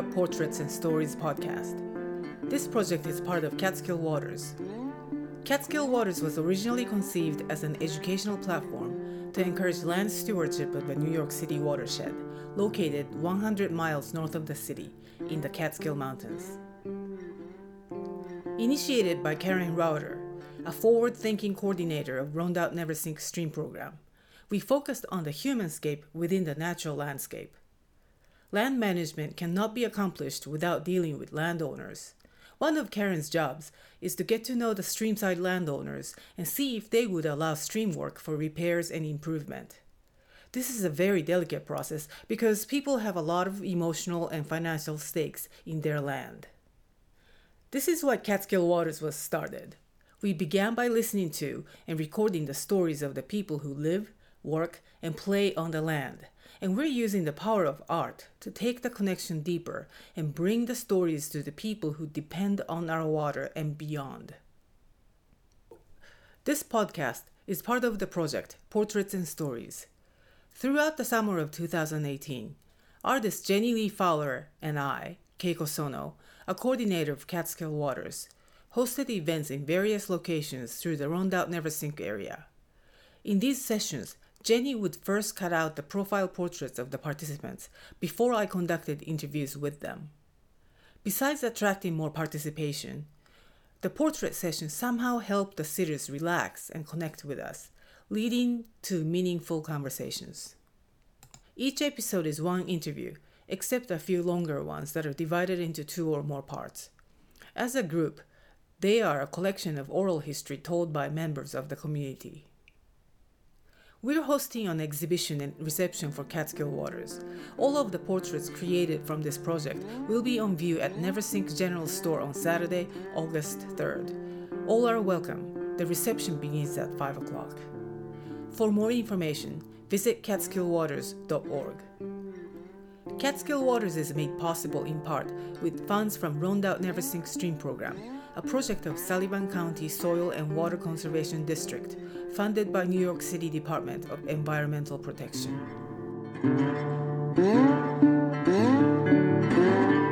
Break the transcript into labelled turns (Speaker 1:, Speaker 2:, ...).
Speaker 1: Out Portraits and Stories podcast. This project is part of Catskill Waters. Catskill Waters was originally conceived as an educational platform to encourage land stewardship of the New York City watershed, located 100 miles north of the city in the Catskill Mountains. Initiated by Karen Rauter, a forward-thinking coordinator of Rondout Never Sink Stream program, we focused on the humanscape within the natural landscape. Land management cannot be accomplished without dealing with landowners. One of Karen's jobs is to get to know the streamside landowners and see if they would allow stream work for repairs and improvement. This is a very delicate process because people have a lot of emotional and financial stakes in their land. This is why Catskill Waters was started. We began by listening to and recording the stories of the people who live, work, and play on the land. And we're using the power of art to take the connection deeper and bring the stories to the people who depend on our water and beyond. This podcast is part of the project Portraits and Stories. Throughout the summer of 2018, artist Jenny Lee Fowler and I, Keiko Sono, a coordinator of Catskill Waters, hosted events in various locations through the Rondout Never Sink area. In these sessions, Jenny would first cut out the profile portraits of the participants before I conducted interviews with them. Besides attracting more participation, the portrait session somehow helped the sitters relax and connect with us, leading to meaningful conversations. Each episode is one interview, except a few longer ones that are divided into 2 or more parts. As a group, they are a collection of oral history told by members of the community. We're hosting an exhibition and reception for Catskill Waters. All of the portraits created from this project will be on view at Never Sink General Store on Saturday, August 3rd. All are welcome. The reception begins at 5 o'clock. For more information, visit catskillwaters.org. Catskill Waters is made possible in part with funds from Rondout Never Sink Stream program, a project of Sullivan County Soil and Water Conservation District, funded by New York City Department of Environmental Protection.